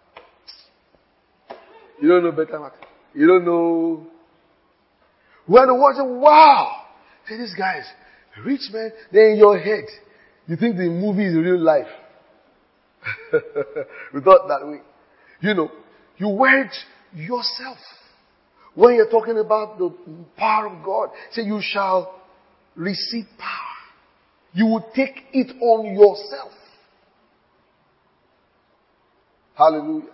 You don't know Betamax? You don't know? We went to watch it. Wow! Say, these guys, rich man, they're in your head. You think the movie is real life. We thought that way. You know, you wear it yourself. When you're talking about the power of God, say you shall receive power. You will take it on yourself. Hallelujah.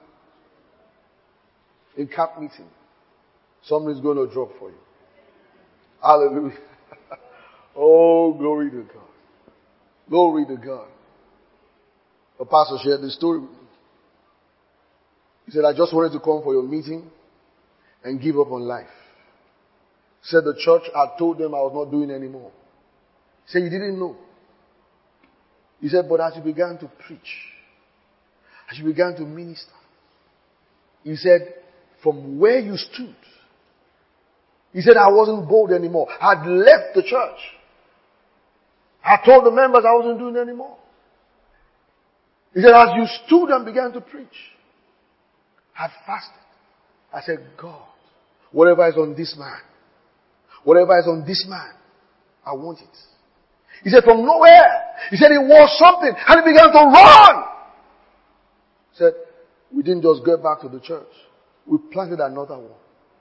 In camp meeting, somebody's going to drop for you. Hallelujah. Oh, glory to God. Glory to God. The pastor shared this story with me. He said, I just wanted to come for your meeting and give up on life. He said the church had told them I was not doing anymore. He said, you didn't know. He said, but as you began to preach, as you began to minister, he said, from where you stood, he said, I wasn't bold anymore. I had left the church. I told the members I wasn't doing it anymore. He said, as you stood and began to preach, I had fasted. I said, God, whatever is on this man, whatever is on this man, I want it. He said, from nowhere, he said, it was something, and he began to run. He said, we didn't just go back to the church. We planted another one.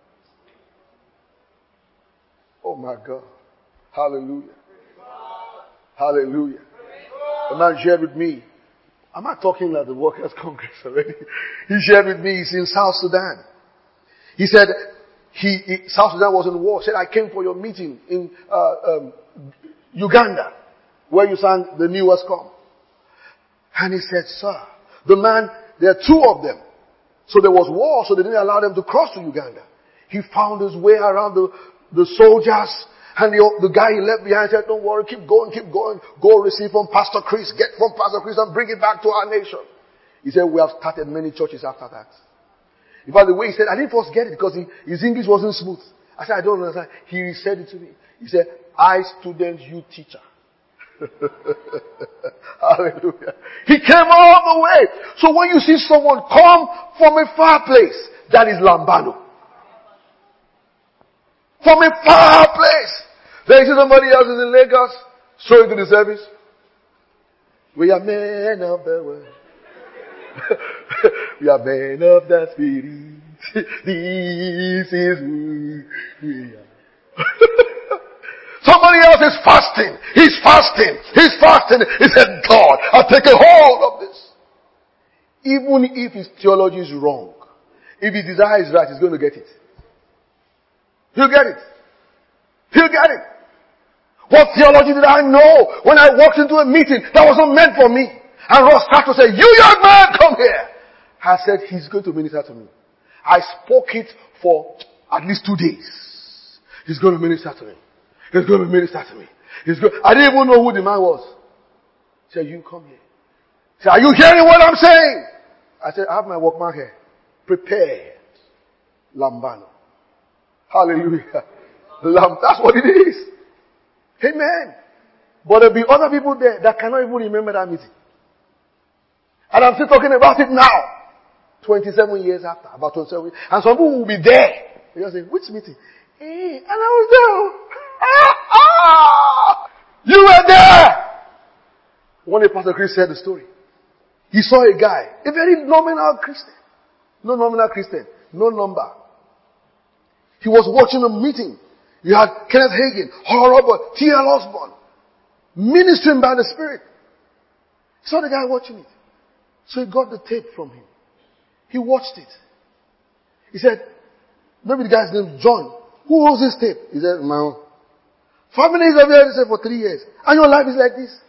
Oh my God. Hallelujah. Hallelujah. The man shared with me. Am I talking like the Workers' Congress already? He shared with me, he's in South Sudan. He said, he, he South Sudan was in war. He said, I came for your meeting in uh, um, Uganda, where you sang The New Has Come. And he said, sir, the man, there are two of them. So there was war, so they didn't allow them to cross to Uganda. He found his way around the, the soldiers. And the, the guy he left behind said, don't worry, keep going, keep going. Go receive from Pastor Chris. Get from Pastor Chris and bring it back to our nation. He said, we have started many churches after that. In fact, the way he said, I didn't first get it because he, his English wasn't smooth. I said, I don't understand. He said it to me. He said, I student, you teacher. Hallelujah. He came all the way. So when you see someone come from a far place, that is Lambano. From a far place. Then you see somebody else is in Lagos, showing to the service. We are men of the world. We are men of the spirit. This is who we are. Somebody else is fasting. He's fasting. He's fasting. He said, God, I'll take a hold of this. Even if his theology is wrong, if his desire is right, he's going to get it. He'll get it. He'll get it. What theology did I know when I walked into a meeting that was not meant for me? And Ross started to say, you young man, come here. I said, he's going to minister to me. I spoke it for at least two days. He's going to minister to me. He's going to minister to me. He's going, I didn't even know who the man was. He said, you come here. He said, are you hearing what I'm saying? I said, I have my workman here. Prepared. Lambano. Hallelujah. Lamb, that's what it is. Amen. But there'll be other people there that cannot even remember that meeting. And I'm still talking about it now. twenty-seven years after. About twenty-seven years. And some people will be there. They just say, which meeting? Hey, and I was there. Ah, ah, you were there. One day Pastor Chris said the story. He saw a guy, a very nominal Christian. No nominal Christian. No number. He was watching a meeting. You had Kenneth Hagin, Horror Robert, T L Osborne, ministering by the Spirit. He saw the guy watching it. So he got the tape from him. He watched it. He said, maybe the guy's name is John. Who owns this tape? He said, my own. Families have been here for three years. And your life is like this.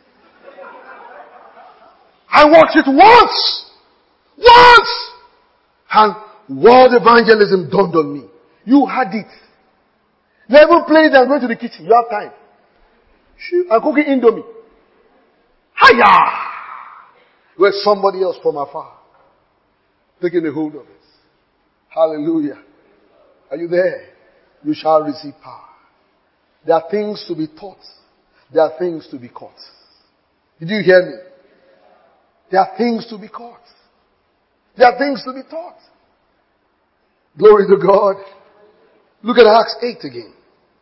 I watched it once. Once. And world evangelism dawned on me. You had it. You haven't played it and going to the kitchen. You have time. I'm cooking Indomie. Hiya! Where somebody else from afar taking a hold of it. Hallelujah. Are you there? You shall receive power. There are things to be taught. There are things to be caught. Did you hear me? There are things to be caught. There are things to be taught. Glory to God. Look at Acts eight again.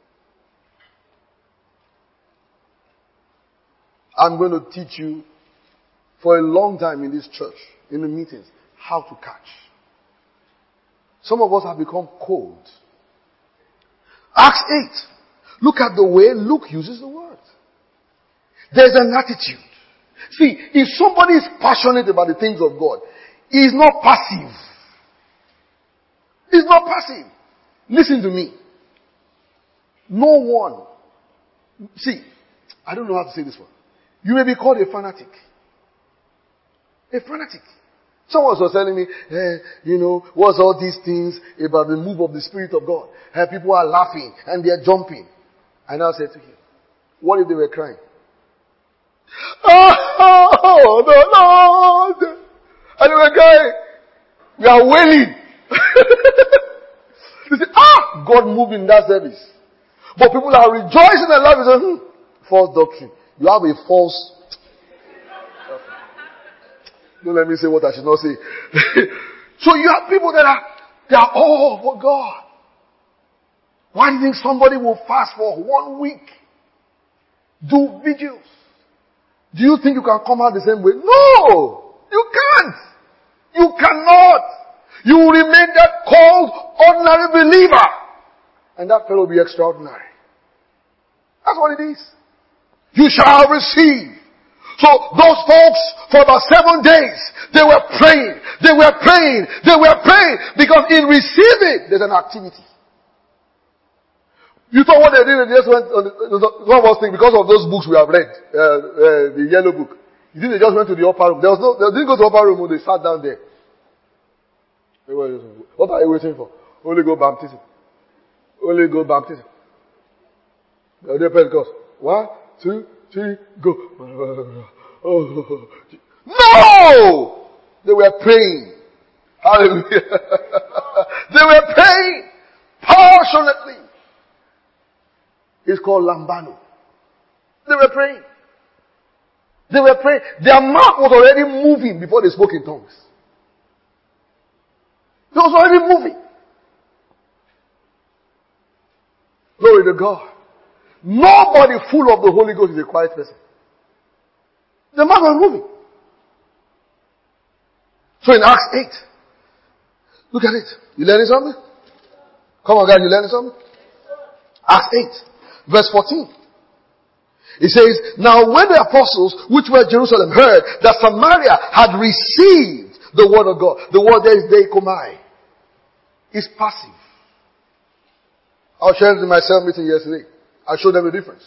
I'm going to teach you for a long time in this church, in the meetings, how to catch. Some of us have become cold. Acts eight. Look at the way Luke uses the word. There's an attitude. See, if somebody is passionate about the things of God, he is not passive. He's not passive. Listen to me. No one. See, I don't know how to say this one. You may be called a fanatic. A fanatic. Someone was telling me, eh, you know, what's all these things about the move of the Spirit of God? And people are laughing and they're jumping. And I said to him, what if they were crying? Oh, the Lord! And they were crying. We are wailing. They say, ah, God moved in that service. But people are rejoicing and laughing. Say, hmm, false doctrine. You have a false. Don't let me say what I should not say. So you have people that are, they are all for God. Why do you think somebody will fast for one week? Do vigils? Do you think you can come out the same way? No! You can't! You cannot! You will remain that cold, ordinary believer. And that fellow will be extraordinary. That's what it is. You shall receive. So those folks, for about seven days, they were praying, they were praying, they were praying, because in receiving, there's an activity. You thought what they did, they just went on the, one was thing, because of those books we have read, uh, uh, the yellow book. You think they just went to the upper room? There was no, they didn't go to the upper room when they sat down there. What are you waiting for? Holy Ghost baptism. Holy Ghost baptism. The day Pentecost. One, two, three, go. Oh. No! They were praying. Hallelujah. They were praying passionately. It's called lambano. They were praying. They were praying. Their mouth was already moving before they spoke in tongues. It was already moving. Glory to God. Nobody full of the Holy Ghost is a quiet person. The mouth was moving. So in Acts eight, look at it. You learning something? Come on guys, you learning something? Acts eight, verse fourteen. It says, now when the apostles which were at Jerusalem heard that Samaria had received the word of God, the word there is deikomai. It's passive. I was sharing in my cell meeting yesterday. I showed them the difference.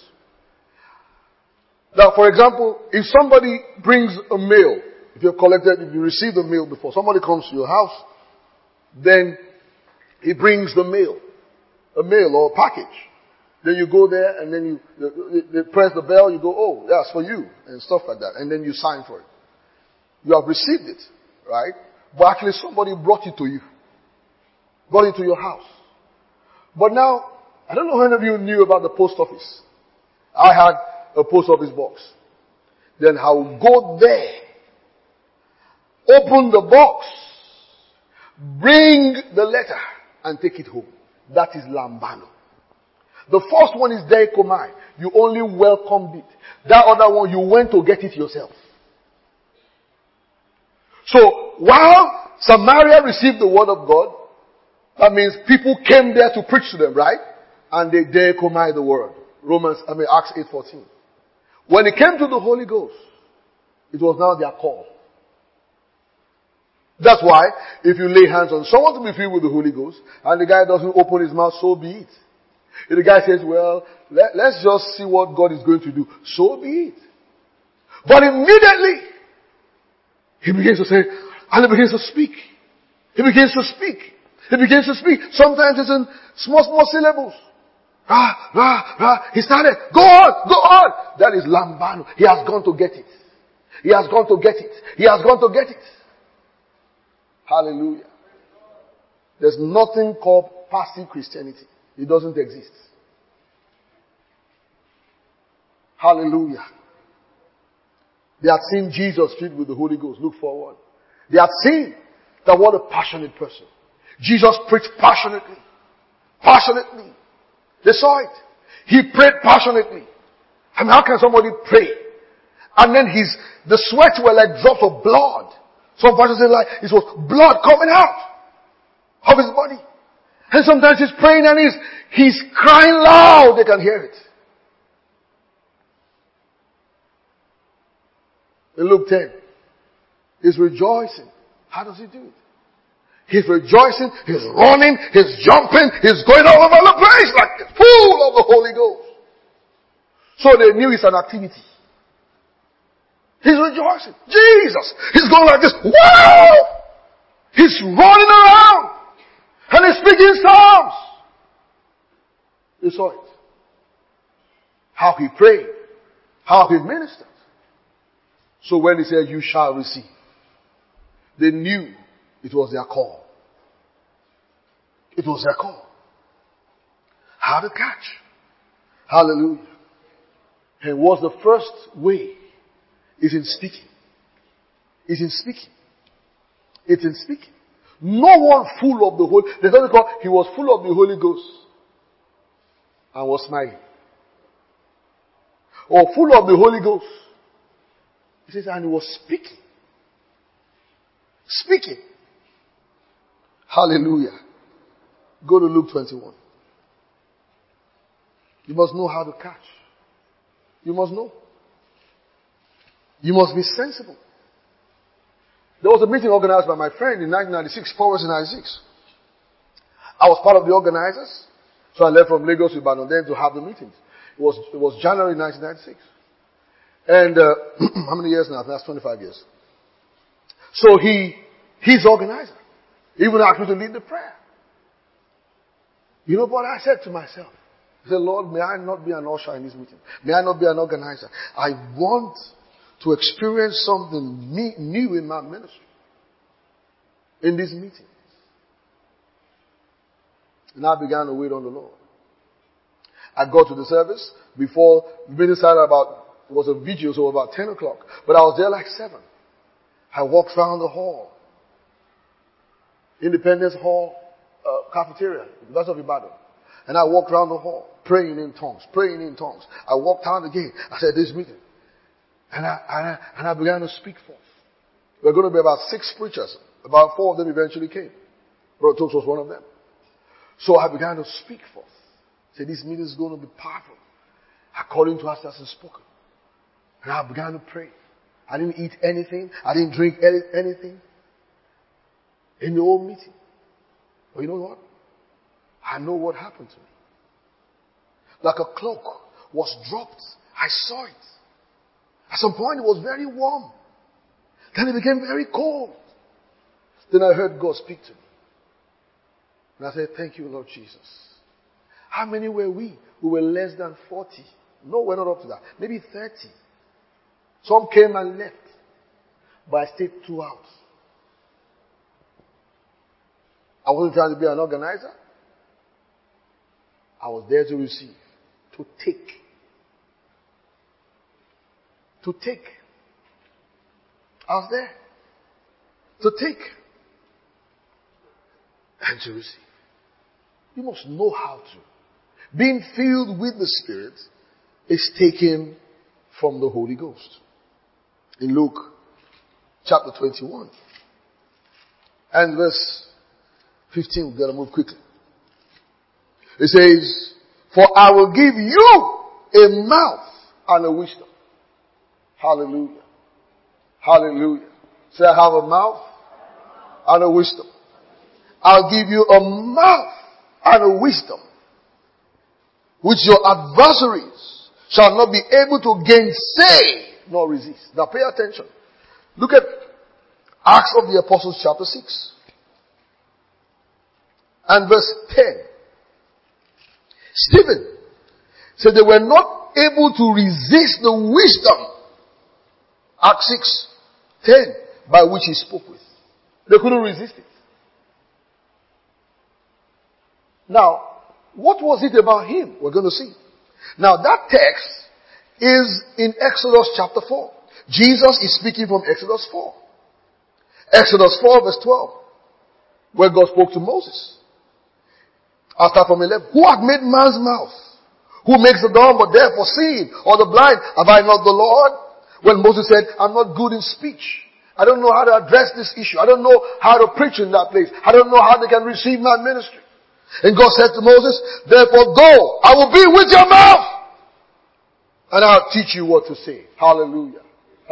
Now, for example, if somebody brings a mail, if you've collected, if you received a mail before, somebody comes to your house, then he brings the mail, a mail or a package. Then you go there and then you, they press the bell, you go, oh, that's for you, and stuff like that. And then you sign for it. You have received it, right? But actually somebody brought it to you. Brought it to your house. But now, I don't know how many of you knew about the post office. I had a post office box. Then I will go there, open the box, bring the letter, and take it home. That is lambano. The first one is deikomai. You only welcomed it. That other one, you went to get it yourself. So, while Samaria received the word of God, that means people came there to preach to them, right? And they deikomai the word. Romans, I mean Acts eight fourteen. When it came to the Holy Ghost, it was now their call. That's why, if you lay hands on someone to be filled with the Holy Ghost, and the guy doesn't open his mouth, so be it. If the guy says, well, let, let's just see what God is going to do, so be it. But immediately, he begins to say, and he begins to speak. He begins to speak. He begins to speak. Sometimes it's in small, small syllables. Ah, ah, ah. He started, go on, go on. That is lambano. He has gone to get it. He has gone to get it. He has gone to get it. Hallelujah. There's nothing called passive Christianity. It doesn't exist. Hallelujah. They had seen Jesus filled with the Holy Ghost. Look forward. They had seen that what a passionate person. Jesus preached passionately. Passionately. They saw it. He prayed passionately. I mean, how can somebody pray? And then his, the sweat were like drops of blood. Some verses say like, it was blood coming out of his body. And sometimes he's praying and he's, He's crying loud. They can hear it. In Luke ten, he's rejoicing. How does he do it? He's rejoicing, he's running, he's jumping, he's going all over the place like full of the Holy Ghost. So they knew it's an activity. He's rejoicing. Jesus! He's going like this. Wow! He's running around. And he's speaking psalms. You saw it. How he prayed. How he ministered. So when he said, you shall receive, they knew it was their call. It was their call. How to catch. Hallelujah. And what's the first way? Is in speaking. Is in speaking. It's in speaking. No one full of the Holy, there's something called, he was full of the Holy Ghost. And was smiling. Or full of the Holy Ghost. He says, and he was speaking. Speaking. Hallelujah. Go to Luke twenty-one. You must know how to catch. You must know. You must be sensible. There was a meeting organized by my friend in nineteen ninety-six, Forward in ninety-six. I was part of the organizers. So I left from Lagos to Ibadan then to have the meetings. It was, it was January nineteen ninety-six. And, uh, how many years now? That's twenty-five years. So he, he's organizer. He even asked me to lead the prayer. You know what I said to myself? I said, Lord, may I not be an usher in this meeting. May I not be an organizer. I want to experience something new in my ministry. In this meeting. And I began to wait on the Lord. I got to the service before the meeting started about, it was a vigil, so about ten o'clock. But I was there like seven. I walked around the hall. Independence Hall, uh, cafeteria, University of Ibadan. And I walked around the hall, praying in tongues, praying in tongues. I walked out again. I said, this meeting. And I, and I, and I began to speak forth. There were going to be about six preachers. About four of them eventually came. Brother Tokes was one of them. So I began to speak forth. I said, this meeting is going to be powerful. According to us as is spoken. And I began to pray. I didn't eat anything. I didn't drink any, anything. In the whole meeting. But you know what? I know what happened to me. Like a cloak was dropped. I saw it. At some point it was very warm. Then it became very cold. Then I heard God speak to me. And I said, thank you, Lord Jesus. How many were we who were less than forty? No, we're not up to that. Maybe thirty. Some came and left. But I stayed two hours. I wasn't trying to be an organizer. I was there to receive. To take. To take. I was there. To take. And to receive. You must know how to. Being filled with the Spirit is taken from the Holy Ghost. In Luke chapter twenty-one and verse fifteen, we've got to move quickly. It says, for I will give you a mouth and a wisdom. Hallelujah. Hallelujah. Say, I have a mouth and a wisdom. I'll give you a mouth and a wisdom which your adversaries shall not be able to gainsay nor resist. Now pay attention. Look at Acts of the Apostles chapter six and verse ten. Stephen said they were not able to resist the wisdom. Acts six ten, by which he spoke with. They couldn't resist it. Now, what was it about him? We're going to see. Now that text is in Exodus chapter four. Jesus is speaking from Exodus four. Exodus four verse twelve. Where God spoke to Moses. I'll start from eleven. Who hath made man's mouth? Who makes the dumb or deaf or seeing or the blind? Have I not the Lord? When Moses said, I'm not good in speech. I don't know how to address this issue. I don't know how to preach in that place. I don't know how they can receive my ministry. And God said to Moses, therefore go, I will be with your mouth, and I'll teach you what to say. Hallelujah.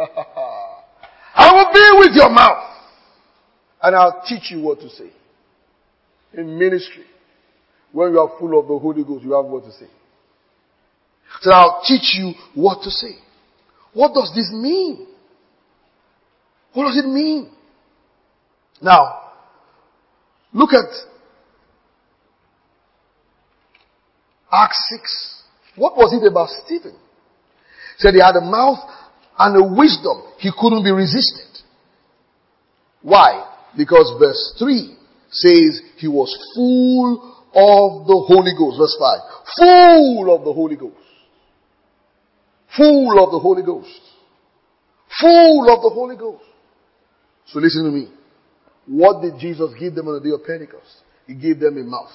I will be with your mouth, and I'll teach you what to say. In ministry, when you are full of the Holy Ghost, you have what to say. So I'll teach you what to say. What does this mean? What does it mean? Now, look at Acts six. What was it about Stephen? He said he had a mouth and a wisdom. He couldn't be resisted. Why? Because verse three says he was full of the Holy Ghost. Verse five. Full of the Holy Ghost. Full of the Holy Ghost. Full of the Holy Ghost. So listen to me. What did Jesus give them on the day of Pentecost? He gave them a mouth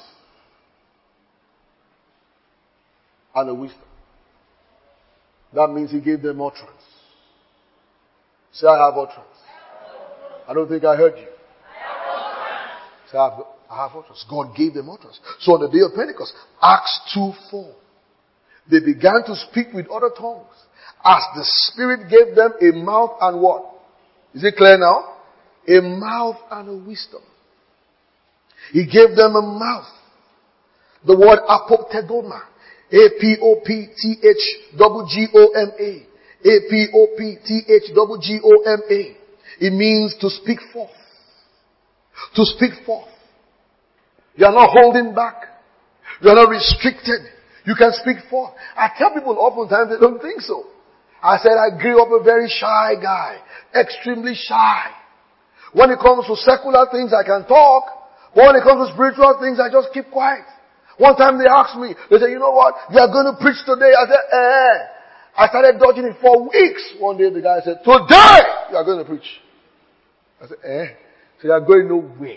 and a wisdom. That means he gave them utterance. Say, I have utterance. I don't think I heard you. Say, I have, I have utterance. God gave them utterance. So on the day of Pentecost, Acts two four, they began to speak with other tongues as the Spirit gave them a mouth and what? Is it clear now? A mouth and a wisdom. He gave them a mouth. The word apoptegoma. A P O P T H G O M A. A P O P T H G O M A. It means to speak forth. To speak forth. You are not holding back. You are not restricted. You can speak forth. I tell people oftentimes they don't think so. I said I grew up a very shy guy. Extremely shy. When it comes to secular things, I can talk. But when it comes to spiritual things, I just keep quiet. One time they asked me, they said, you know what? You are going to preach today. I said, eh. I started dodging it for weeks. One day the guy said, today you are going to preach. I said, eh. So you are going nowhere.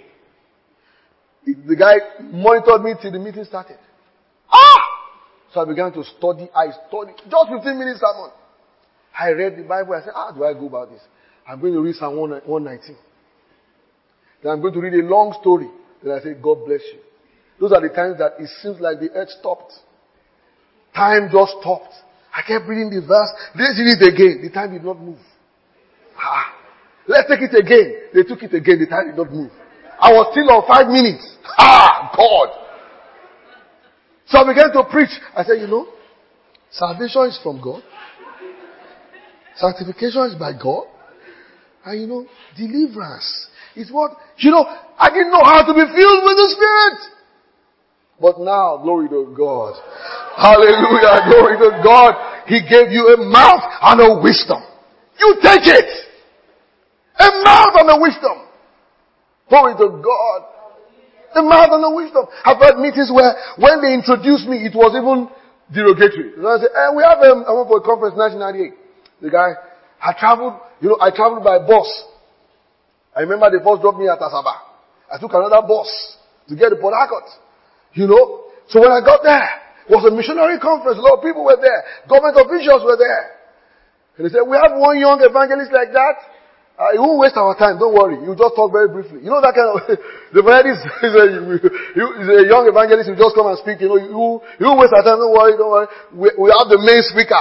The guy monitored me till the meeting started. Ah! So I began to study. I studied. Just fifteen minutes sermon. I read the Bible. I said, how do I go about this? I'm going to read Psalm one nineteen. Then I'm going to read a long story. Then I say, God bless you. Those are the times that it seems like the earth stopped. Time just stopped. I kept reading the verse. Let's read it again. The time did not move. Ah. Let's take it again. They took it again. The time did not move. I was still on five minutes. Ah, God. So I began to preach. I said, you know, salvation is from God. Sanctification is by God. And you know, deliverance is what, you know, I didn't know how to be filled with the Spirit. But now, glory to God. Hallelujah, glory to God. He gave you a mouth and a wisdom. You take it. A mouth and a wisdom. Glory to God. A mouth and a wisdom. I've had meetings where when they introduced me, it was even derogatory. So I said, eh, we have um, I went for a conference in nineteen ninety-eight. The guy, I traveled, you know, I traveled by bus. I remember they first dropped me at Asaba. I took another bus to get to Port Harcourt. You know, so when I got there, it was a missionary conference. A lot of people were there. Government officials were there. And they said, we have one young evangelist like that. Uh, he won't waste our time. Don't worry. You just talk very briefly. You know that kind of, the evangelist is a, is a young evangelist who just come and speak. You know, you, you won't waste our time. Don't worry. Don't worry. We, we have the main speaker.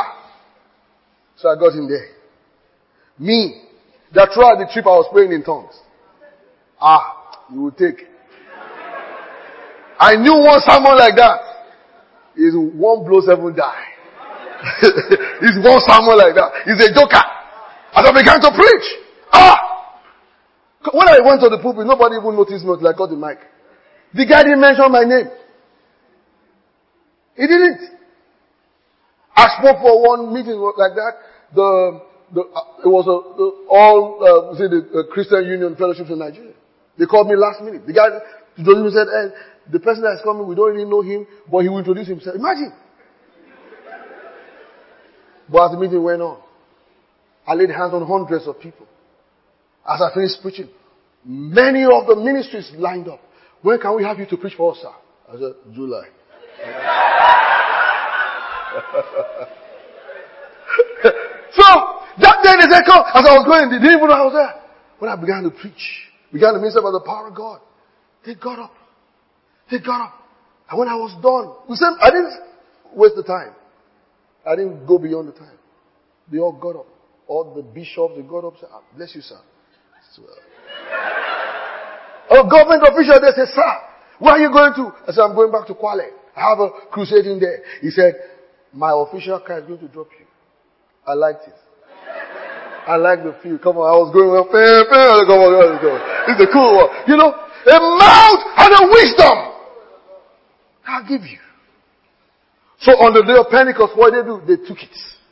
So I got him there. Me. That throughout the trip I was praying in tongues. Ah, you will take. I knew one sermon like that. Is one blow, seven die. It's one sermon like that. He's a joker. As I began to preach. Ah! When I went to the pulpit, nobody even noticed me until I got the mic. The guy didn't mention my name. He didn't. I spoke for one meeting like that. The, the, uh, it was a, the, all, uh, say the uh, Christian Union Fellowships in Nigeria. They called me last minute. The guy, the said, hey, the person that is coming, we don't really know him, but he will introduce himself. Imagine. But as the meeting went on, I laid hands on hundreds of people. As I finished preaching, many of the ministries lined up. When can we have you to preach for us, sir? I said, July. So, that day they said, come. As I was going, they didn't even know I was there. When I began to preach, began to minister about the power of God, they got up. They got up. And when I was done, we said, I didn't waste the time. I didn't go beyond the time. They all got up. All the bishops, they got up and said, ah, bless you, sir. A government official, they said, sir, where are you going to? I said, I'm going back to Kwale. I have a crusade in there. He said, my official car is going to drop you. I liked it. I like the feel. Come on, I was going, come on, come on, come on. It's a cool one. You know, a mouth and a wisdom. I'll give you. So on the day of Pentecost, what did they do? They took it.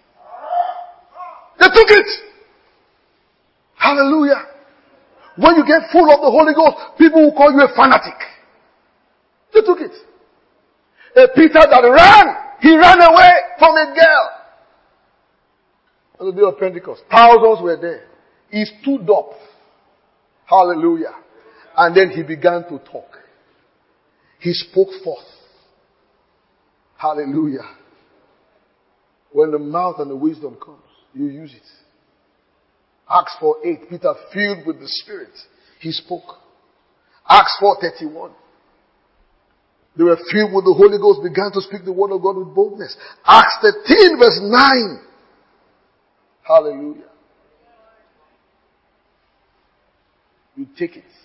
They took it. Hallelujah. When you get full of the Holy Ghost, people will call you a fanatic. They took it. A Peter that ran, he ran away from a girl. On the day of Pentecost, thousands were there. He stood up. Hallelujah. And then he began to talk. He spoke forth. Hallelujah. When the mouth and the wisdom comes, you use it. Acts four eight, Peter filled with the Spirit, he spoke. Acts four thirty-one. They were filled with the Holy Ghost, began to speak the word of God with boldness. Acts thirteen verse nine. Hallelujah. You take it.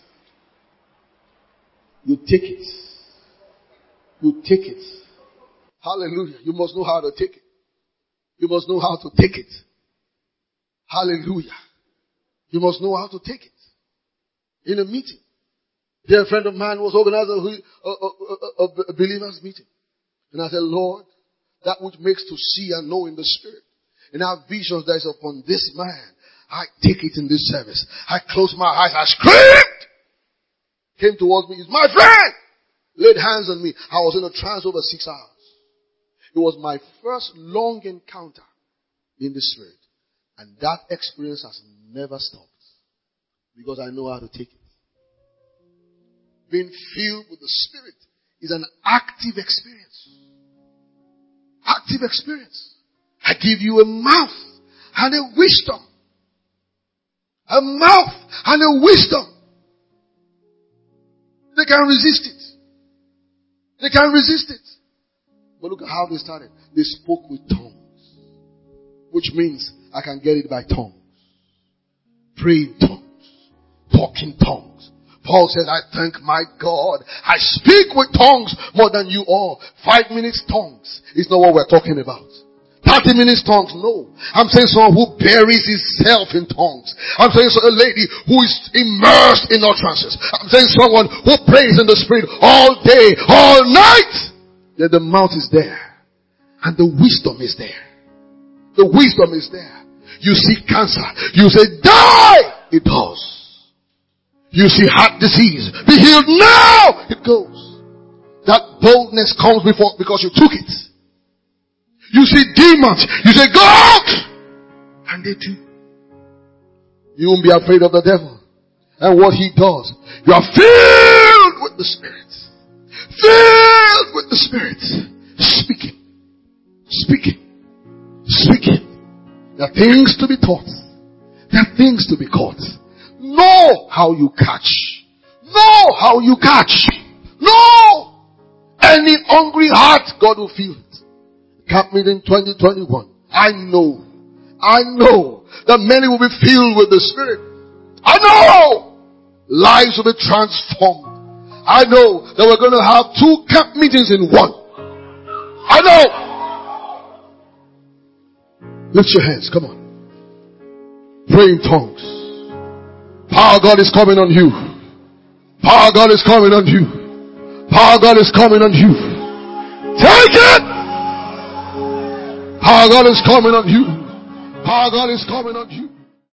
You take it. You take it. Hallelujah. You must know how to take it. You must know how to take it. Hallelujah. You must know how to take it. In a meeting. Dear friend of mine was organizing a, a, a, a, a believer's meeting. And I said, Lord, that which makes to see and know in the Spirit, and our visions that is upon this man, I take it in this service. I closed my eyes, I screamed! Came towards me, he's my friend! Laid hands on me. I was in a trance over six hours. It was my first long encounter in the Spirit. And that experience has never stopped. Because I know how to take it. Being filled with the Spirit is an active experience. Active experience. I give you a mouth and a wisdom. A mouth and a wisdom. They can resist it. They can resist it. But look at how they started. They spoke with tongues. Which means I can get it by tongues. Pray in tongues. Talk in tongues. Paul said, I thank my God. I speak with tongues more than you all. Five minutes tongues is not what we're talking about. Thirty minutes tongues, no. I'm saying someone who buries himself in tongues. I'm saying so a lady who is immersed in utterances. I'm saying someone who prays in the Spirit all day, all night. Then the mouth is there. And the wisdom is there. The wisdom is there. You see cancer. You say, die! It does. You see heart disease. Be healed now! It goes. That boldness comes before because you took it. You see demons. You say, go out! And they do. You won't be afraid of the devil. And what he does. You are filled with the Spirit. Filled with the Spirit. Speaking. Speaking. Speaking. There are things to be taught. There are things to be caught. Know how you catch. Know how you catch. Know. Any hungry heart, God will feel it. Camp meeting twenty twenty-one. I know. I know that many will be filled with the Spirit. I know. Lives will be transformed. I know that we're going to have two camp meetings in one. I know. Lift your hands. Come on. Pray in tongues. Power of God is coming on you. Power of God is coming on you. Power of God is coming on you. Take it. Power of God is coming on you. Power of God is coming on you.